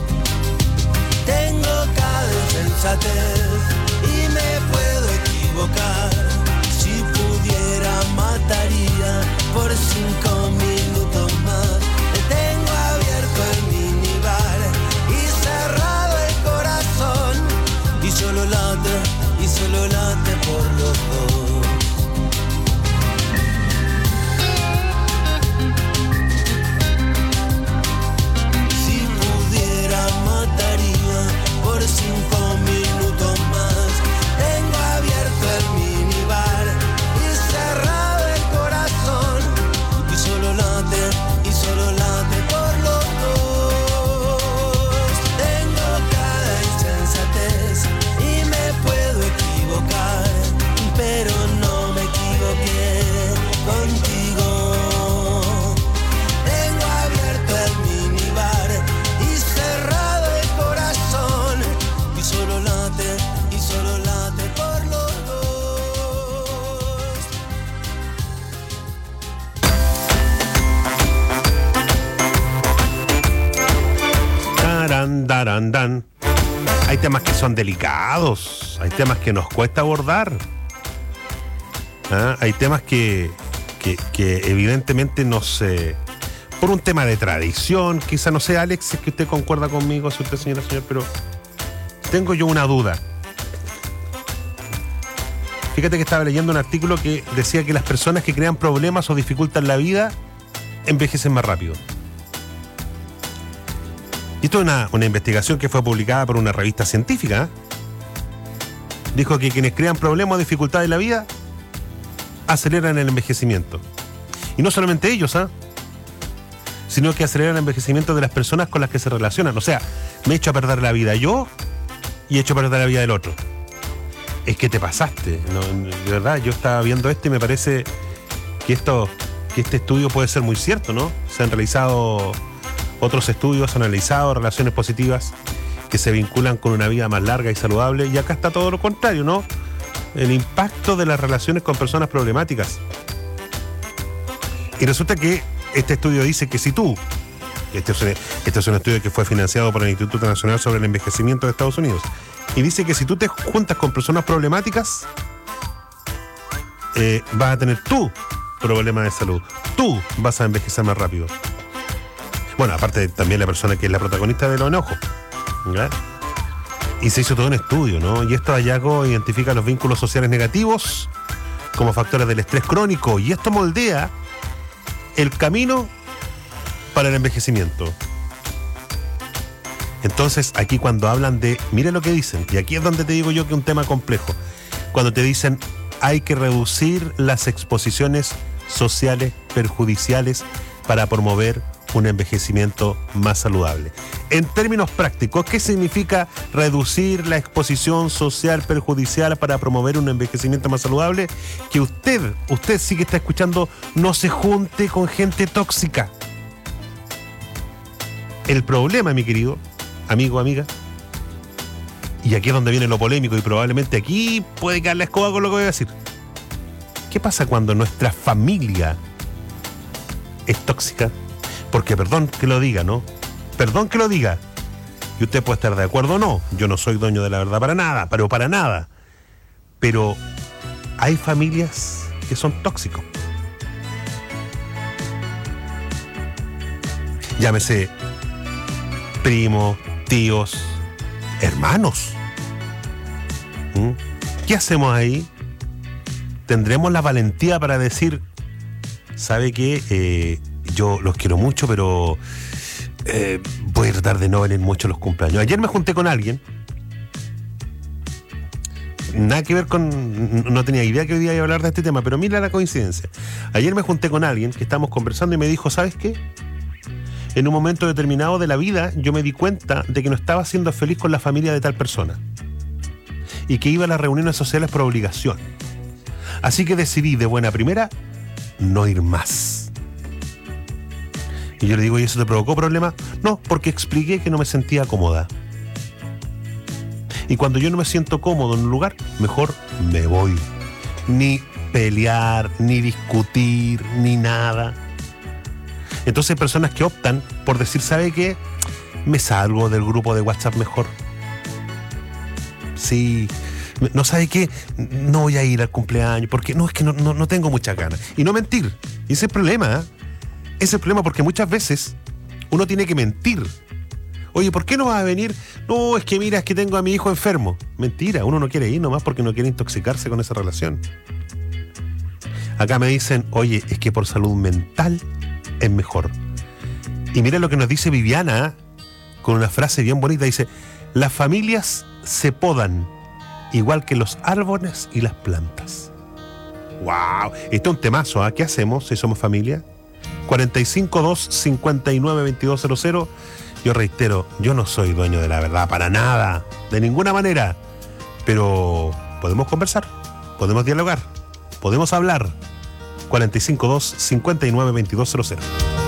Tengo cada insensatez y me puedo equivocar. Si pudiera mataría por cinco minutos más. Tengo abierto el minibar y cerrado el corazón, y solo late, y solo late por los dos. Si pudiera mataría por cinco minutos más. Tengo abierto el minibar y cerrado el corazón, y solo late, y solo late por los dos. Tengo cada insensatez y me puedo equivocar, pero no me equivoqué contigo. Tengo abierto el minibar y cerrado el corazón, y solo late, y solo late por los dos. Taran, taran, dan. Hay temas que son delicados, hay temas que nos cuesta abordar. ¿Ah? Hay temas que, que, que evidentemente no se... Por un tema de tradición, quizá, no sé, Alex, si es que usted concuerda conmigo, si usted, señora, señor, pero tengo yo una duda. Fíjate que estaba leyendo un artículo que decía que las personas que crean problemas o dificultan la vida envejecen más rápido. Y esto es una, una investigación que fue publicada por una revista científica. ¿eh? Dijo que quienes crean problemas o dificultades en la vida aceleran el envejecimiento. Y no solamente ellos, ¿ah? ¿eh? sino que aceleran el envejecimiento de las personas con las que se relacionan. O sea, me he hecho a perder la vida yo y he hecho a perder la vida del otro. Es que te pasaste, ¿no? De verdad, yo estaba viendo esto y me parece que esto, que este estudio puede ser muy cierto, ¿no? Se han realizado otros estudios, se han analizado relaciones positivas que se vinculan con una vida más larga y saludable, y acá está todo lo contrario, ¿no? El impacto de las relaciones con personas problemáticas. Y resulta que este estudio dice que si tú, este es, este es un estudio que fue financiado por el Instituto Nacional sobre el Envejecimiento de Estados Unidos, y dice que si tú te juntas con personas problemáticas, eh, vas a tener tú problemas de salud. Tú vas a envejecer más rápido. Bueno, aparte también la persona que es la protagonista de los enojos. ¿Ya? Y se hizo todo un estudio, ¿no? Y estos hallazgos identifican los vínculos sociales negativos como factores del estrés crónico. Y esto moldea el camino para el envejecimiento. Entonces, aquí cuando hablan de, mira lo que dicen, y aquí es donde te digo yo que es un tema complejo, cuando te dicen hay que reducir las exposiciones sociales perjudiciales para promover un envejecimiento más saludable. En términos prácticos, ¿qué significa reducir la exposición social perjudicial para promover un envejecimiento más saludable? Que usted, usted sí que está escuchando, no se junte con gente tóxica. El problema, mi querido amigo, amiga, y aquí es donde viene lo polémico, y probablemente aquí puede caer la escoba con lo que voy a decir. ¿Qué pasa cuando nuestra familia es tóxica? Porque perdón que lo diga, ¿no? Perdón que lo diga. Y usted puede estar de acuerdo o no. Yo no soy dueño de la verdad para nada, pero para nada. Pero hay familias que son tóxicos. Llámese primos, tíos, hermanos. ¿Mm? ¿Qué hacemos ahí? ¿Tendremos la valentía para decir, sabe qué? Eh, yo los quiero mucho, pero eh, voy a tratar de no venir mucho a los cumpleaños? Ayer me junté con alguien, nada que ver con, no tenía idea que hoy día iba a hablar de este tema, pero mira la coincidencia. Ayer me junté con alguien que estábamos conversando y me dijo, ¿sabes qué? En un momento determinado de la vida yo me di cuenta de que no estaba siendo feliz con la familia de tal persona y que iba a las reuniones sociales por obligación. Así que decidí de buena primera no ir más. Y yo le digo, ¿y eso te provocó problemas? No, porque expliqué que no me sentía cómoda. Y cuando yo no me siento cómodo en un lugar, mejor me voy. Ni pelear, ni discutir, ni nada. Entonces hay personas que optan por decir, ¿sabe qué? Me salgo del grupo de WhatsApp mejor. Sí, no sabe qué, no voy a ir al cumpleaños, porque no, es que no, no, no tengo muchas ganas. Y no mentir. Y ese es el problema, ¿eh? Ese es el problema, porque muchas veces uno tiene que mentir. Oye, ¿por qué no vas a venir? No, es que mira, es que tengo a mi hijo enfermo. Mentira, uno no quiere ir nomás porque no quiere intoxicarse con esa relación. Acá me dicen, oye, es que por salud mental es mejor. Y mira lo que nos dice Viviana, ¿eh? Con una frase bien bonita, dice, las familias se podan igual que los árboles y las plantas. ¡Wow! Esto es un temazo, ¿eh? ¿Qué hacemos si somos familia? cuarenta y cinco, dos, cincuenta y nueve, veintidós cero cero. Yo reitero, yo no soy dueño de la verdad para nada, de ninguna manera, pero podemos conversar, podemos dialogar, podemos hablar. cuarenta y cinco, dos, cincuenta y nueve, veintidós cero cero.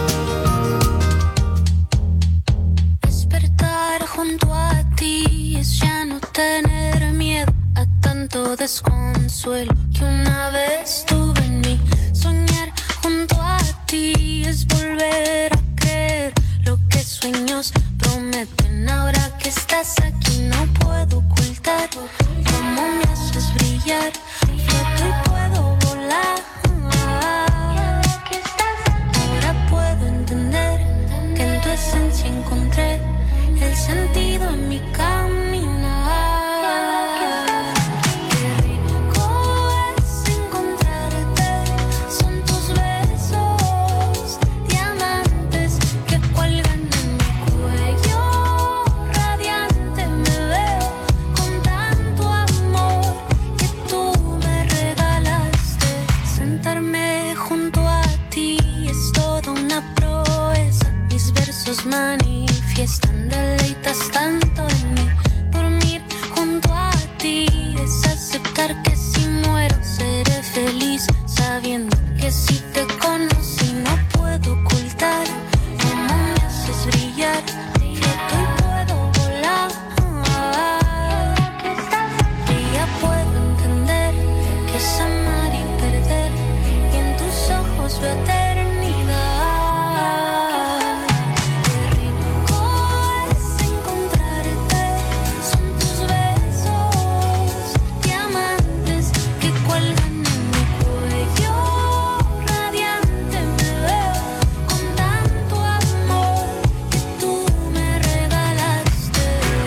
Despertar junto a ti es ya no tener miedo a tanto desconsuelo que una vez tuve en mí. Soñar junto a ti es volver a creer lo que sueños prometen. Ahora que estás aquí no puedo ocultar cómo me haces brillar. Floto y puedo volar. mi caminar. Qué rico es encontrarte, son tus besos diamantes que cuelgan en mi cuello radiante. Me veo con tanto amor que tú me regalaste. Sentarme junto a ti es toda una proeza. Mis versos manifiestan, deleitas tanto en mí. Dormir junto a ti es aceptar que si muero seré feliz, sabiendo que si te conocí no puedo ocultar cómo me haces brillar. Quieto y puedo volar. Y ya puedo entender que es amar y perder, y en tus ojos veo eternidad. Qué rico es encontrarte, son tus besos diamantes que cuelgan en mi cuello radiante. Me veo con tanto amor que tú me regalaste.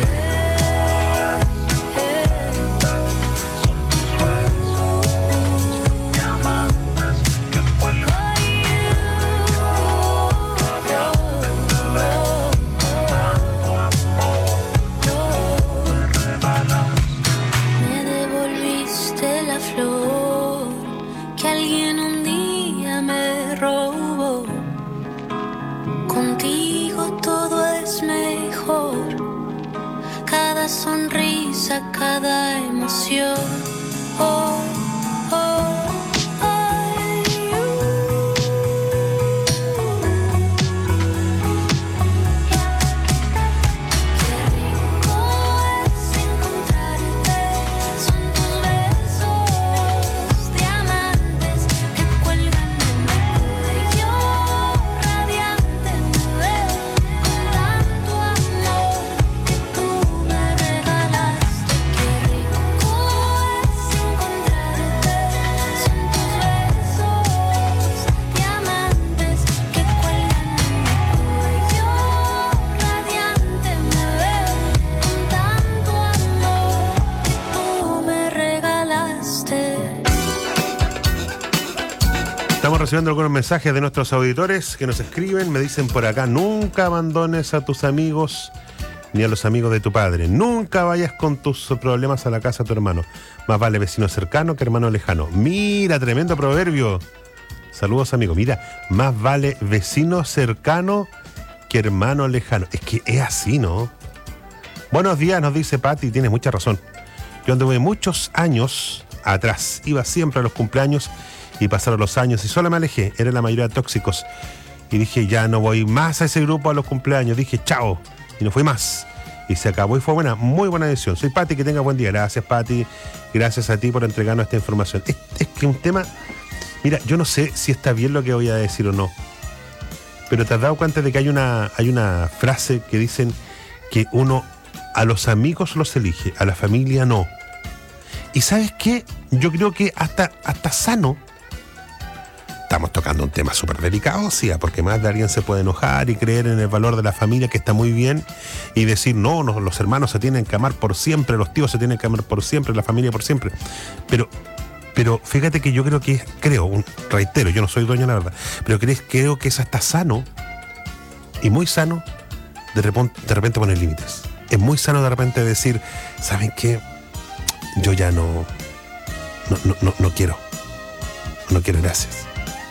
Me devolviste la flor que alguien un día me robó. Contigo todo es mejor, cada sonrisa, cada emoción. Oh, oh, ay, encontrarte, son tus besos diamantes que cuelgan en mi cuello radiante. Me veo con tanto amor que tú me regalaste. Qué rico es encontrarte, son tus besos diamantes que cuelgan en mi cuello radiante. Me veo con tanto amor que tú me regalaste. Estamos recibiendo algunos mensajes de nuestros auditores que nos escriben. Me dicen por acá: nunca abandones a tus amigos ni a los amigos de tu padre. Nunca vayas con tus problemas a la casa de tu hermano. Más vale vecino cercano que hermano lejano. Mira, tremendo proverbio. Saludos, amigo. Mira, más vale vecino cercano que hermano lejano. Es que es así, ¿no? Buenos días, nos dice Pati, tienes mucha razón. Yo anduve muchos años atrás. Iba siempre a los cumpleaños y pasaron los años y solo me alejé. Eran la mayoría tóxicos. Y dije, ya no voy más a ese grupo a los cumpleaños. Dije, chao. Y no fui más. Y se acabó y fue buena, muy buena decisión. Soy Pati, que tenga buen día. Gracias, Pati. Gracias a ti por entregarnos esta información. Es, es que un tema... Mira, yo no sé si está bien lo que voy a decir o no. Pero te has dado cuenta de que hay una, hay una frase que dicen que uno a los amigos los elige, a la familia no. Y ¿sabes qué? Yo creo que hasta, hasta sano. Estamos tocando un tema súper delicado, sí, porque más de alguien se puede enojar y creer en el valor de la familia, que está muy bien, y decir, no, no, los hermanos se tienen que amar por siempre, los tíos se tienen que amar por siempre, la familia por siempre. Pero, pero fíjate que yo creo que, creo, un, reitero, yo no soy dueño, la verdad, pero creo, creo que es hasta sano, y muy sano, de repente, de repente poner límites. Es muy sano de repente decir, ¿saben qué? Yo ya no, no, no, no, no quiero, no quiero, gracias.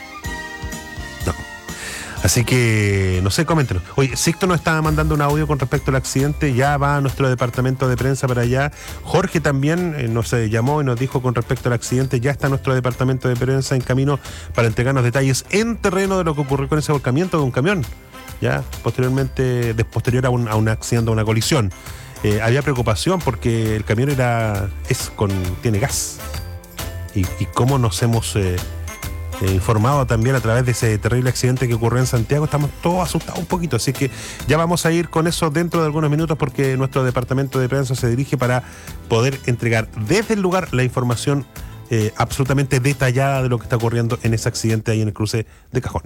Así que, no sé, coméntenos. Oye, Sixto nos estaba mandando un audio con respecto al accidente, ya va a nuestro departamento de prensa para allá. Jorge también eh, nos eh, llamó y nos dijo con respecto al accidente, ya está nuestro departamento de prensa en camino para entregarnos detalles en terreno de lo que ocurrió con ese volcamiento de un camión, ya posteriormente, de, posterior a un, a un accidente, a una colisión. Eh, había preocupación porque el camión era, es con, tiene gas. Y, y cómo nos hemos... Eh, Eh, informado también a través de ese terrible accidente que ocurrió en Santiago, estamos todos asustados un poquito, así que ya vamos a ir con eso dentro de algunos minutos, porque nuestro departamento de prensa se dirige para poder entregar desde el lugar la información eh, absolutamente detallada de lo que está ocurriendo en ese accidente ahí en el cruce de Cajón.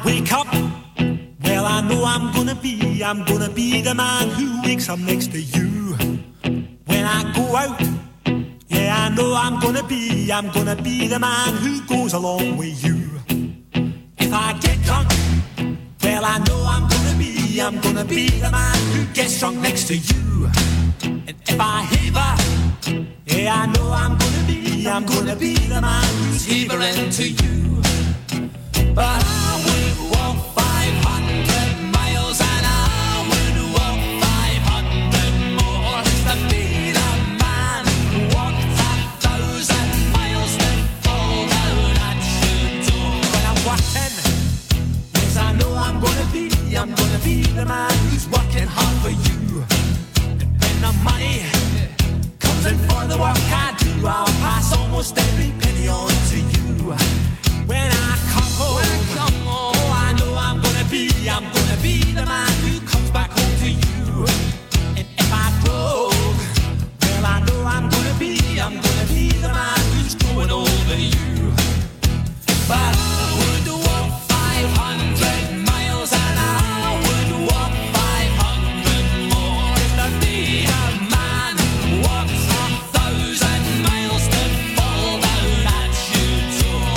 wake up, well, I know I'm gonna be, I'm gonna be the man who wakes up next to you. When I go out, yeah, I know I'm gonna be, I'm gonna be the man who goes along with you. If I get drunk, well, I know I'm gonna be, I'm gonna be the man who gets drunk next to you. And if I haver, yeah, I know I'm gonna be, I'm gonna be the man who's havering to you. But I would walk five hundred miles and I would walk five hundred more just to be the man who walked a thousand miles to fall down at your door. When I'm walking, yes, I know I'm gonna be, I'm gonna be the man who's working hard for you. And when the money comes in for the work I do, I'll pass almost every penny on to you. When I come home, when I come home, oh, I know I'm gonna be, I'm gonna be the man who comes back home to you. And if I broke, well, I know I'm gonna be, I'm gonna be the man who's going over you. But I would walk five hundred miles and I would walk five hundred more just to be a man who walks a thousand miles to fall down at your door.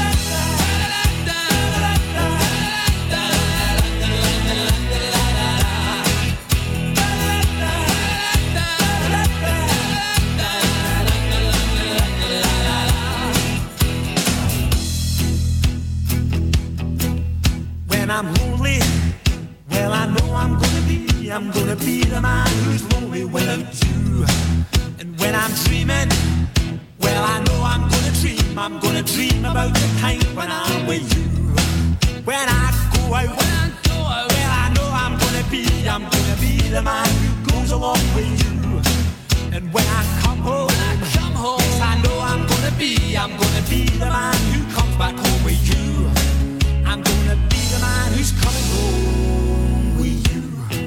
When I'm lonely, well, I know I'm gonna be, I'm gonna be the man who's lonely without you. And when I'm dreaming, well, I know I'm gonna dream, I'm gonna dream about the time when I'm with you. When I go out, when I go out, well, I know I'm gonna be, I'm gonna be the man who goes along with you. And when I come home, when I come home, yes, I know I'm gonna be, I'm gonna be the man who comes back home with you. I'm gonna be the man who's coming home with you.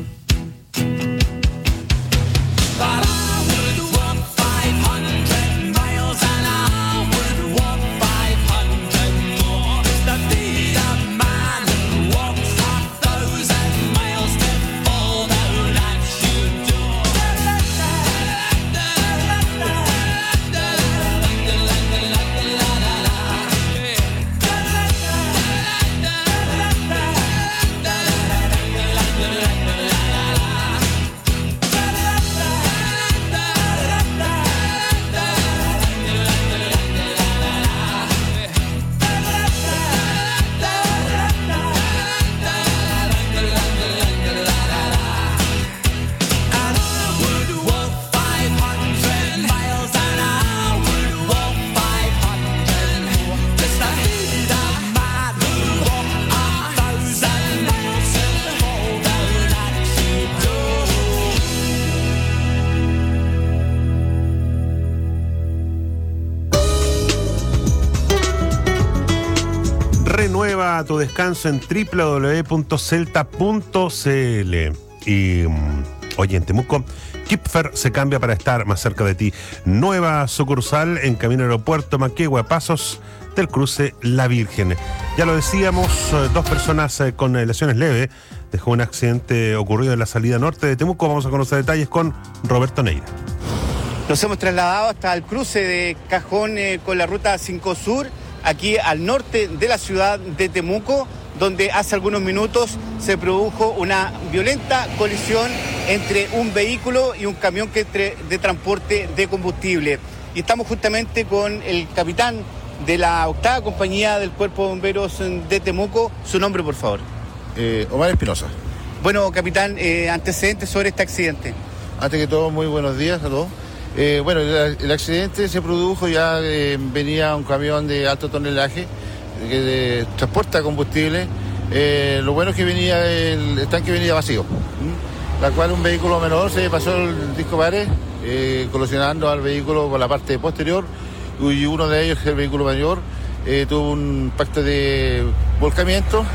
But I would walk five hundred miles and I would walk five hundred more just to be the man who walks a thousand miles to fall down at your door. Renueva tu descanso en doble u doble u doble u punto celta punto c l. Y mm, oye, en Temuco, Kipfer se cambia para estar más cerca de ti. Nueva sucursal en camino aeropuerto Manquehue, a pasos del cruce La Virgen. Ya lo decíamos, eh, dos personas eh, con eh, lesiones leves. Dejó un accidente ocurrido en la salida norte de Temuco. Vamos a conocer detalles con Roberto Neira. Nos hemos trasladado hasta el cruce de Cajón eh, con la ruta cinco Sur, aquí al norte de la ciudad de Temuco, donde hace algunos minutos se produjo una violenta colisión entre un vehículo y un camión que tre- de transporte de combustible. Y estamos justamente con el capitán de la octava compañía del Cuerpo de Bomberos de Temuco. Su nombre, por favor. Eh, Omar Espinosa. Bueno, capitán, eh, antecedentes sobre este accidente. Antes que todo, muy buenos días a todos. Eh, bueno, el, el accidente se produjo, ya eh, venía un camión de alto tonelaje que de, transporta combustible. Eh, lo bueno es que venía el, el tanque venía vacío, ¿Mm? la cual un vehículo menor se pasó el disco pared, eh, colisionando al vehículo por la parte posterior, y uno de ellos, el vehículo mayor, eh, tuvo un impacto de volcamiento,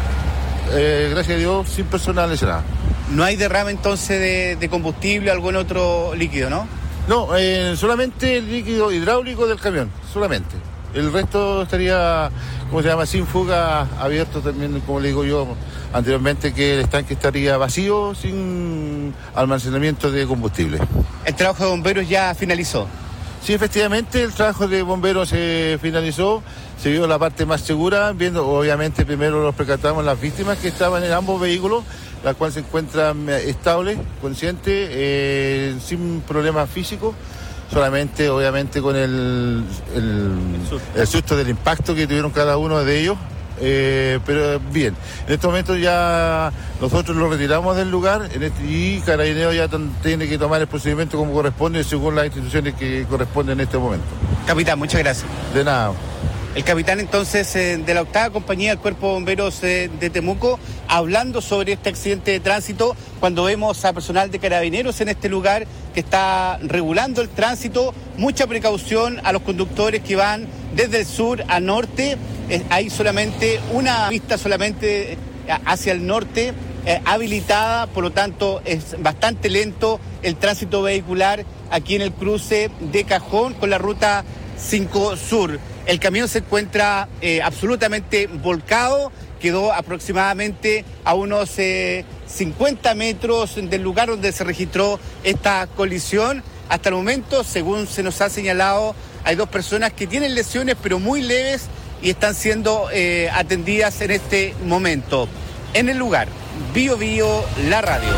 eh, gracias a Dios, sin personas lesionadas. No hay derrame entonces de, de combustible o algún otro líquido, ¿no? No, eh, solamente el líquido hidráulico del camión, solamente. El resto estaría, ¿cómo se llama?, sin fuga, abierto también, como le digo yo anteriormente, que el estanque estaría vacío, sin almacenamiento de combustible. ¿El trabajo de bomberos ya finalizó? Sí, efectivamente, el trabajo de bomberos se finalizó, se vio la parte más segura, viendo, obviamente, primero nos percatamos las víctimas que estaban en ambos vehículos, las cuales se encuentran estables, conscientes, eh, sin problemas físicos, solamente, obviamente, con el, el, el susto del impacto que tuvieron cada uno de ellos. Eh, pero bien, en este momento ya nosotros lo retiramos del lugar en este, y Carabineros ya t- tiene que tomar el procedimiento como corresponde según las instituciones que corresponden en este momento. Capitán, muchas gracias. De nada. El capitán entonces eh, de la octava compañía del Cuerpo de Bomberos eh, de Temuco, hablando sobre este accidente de tránsito, cuando vemos a personal de Carabineros en este lugar que está regulando el tránsito. Mucha precaución a los conductores que van desde el sur a norte. Eh, hay solamente una pista solamente hacia el norte eh, habilitada, por lo tanto es bastante lento el tránsito vehicular aquí en el cruce de Cajón con la ruta cinco Sur. El camión se encuentra eh, absolutamente volcado, quedó aproximadamente a unos eh, cincuenta metros del lugar donde se registró esta colisión. Hasta el momento, según se nos ha señalado, hay dos personas que tienen lesiones pero muy leves y están siendo eh, atendidas en este momento. En el lugar, Bio Bio, la radio.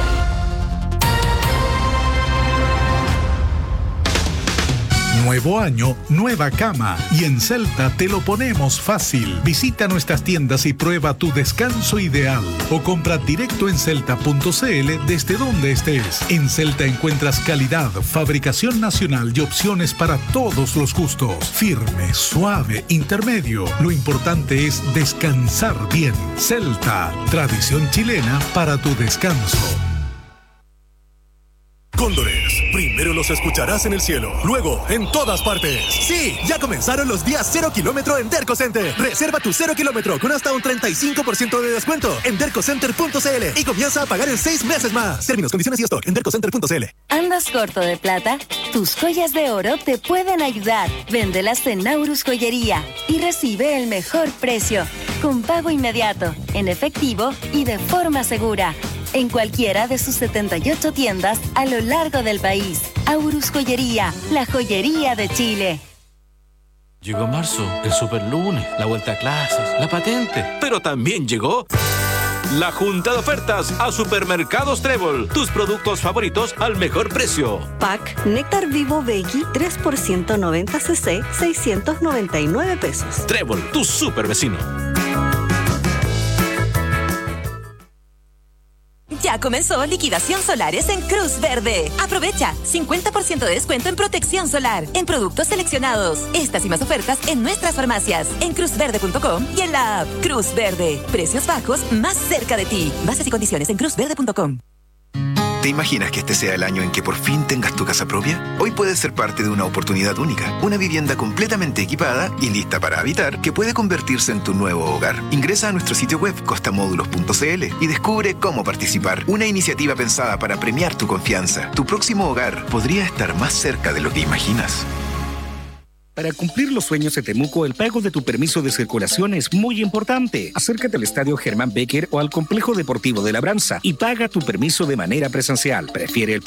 Nuevo año, nueva cama. Y en Celta te lo ponemos fácil. Visita nuestras tiendas y prueba tu descanso ideal. O compra directo en celta punto cl desde donde estés. En Celta encuentras calidad, fabricación nacional y opciones para todos los gustos. Firme, suave, intermedio. Lo importante es descansar bien. Celta, tradición chilena para tu descanso. Cóndores, primero los escucharás en el cielo, luego en todas partes. Sí, ya comenzaron los días cero kilómetro en Derco Center. Reserva tu cero kilómetro con hasta un treinta y cinco por ciento de descuento en derco center punto cl y comienza a pagar en seis meses más. Términos, condiciones y stock en derco center punto cl. ¿Andas corto de plata? Tus joyas de oro te pueden ayudar. Véndelas en Naurus Joyería y recibe el mejor precio, con pago inmediato, en efectivo y de forma segura. En cualquiera de sus setenta y ocho tiendas a lo largo del país. Aurus Joyería, la joyería de Chile. Llegó marzo, el superlunes, la vuelta a clases, la patente, pero también llegó la junta de ofertas a Supermercados Trébol. Tus productos favoritos al mejor precio. Pack Néctar Vivo Veggie tres por ciento noventa centilitros, seiscientos noventa y nueve pesos. Trébol, tu super vecino. Ya comenzó liquidación solares en Cruz Verde. Aprovecha cincuenta por ciento de descuento en protección solar, en productos seleccionados. Estas y más ofertas en nuestras farmacias, en cruz verde punto com y en la app Cruz Verde. Precios bajos más cerca de ti. Bases y condiciones en cruz verde punto com. ¿Te imaginas que este sea el año en que por fin tengas tu casa propia? Hoy puedes ser parte de una oportunidad única, una vivienda completamente equipada y lista para habitar que puede convertirse en tu nuevo hogar. Ingresa a nuestro sitio web costamódulos punto cl y descubre cómo participar. Una iniciativa pensada para premiar tu confianza. Tu próximo hogar podría estar más cerca de lo que imaginas. Para cumplir los sueños de Temuco, el pago de tu permiso de circulación es muy importante. Acércate al Estadio Germán Becker o al Complejo Deportivo de Labranza y paga tu permiso de manera presencial. Prefiere el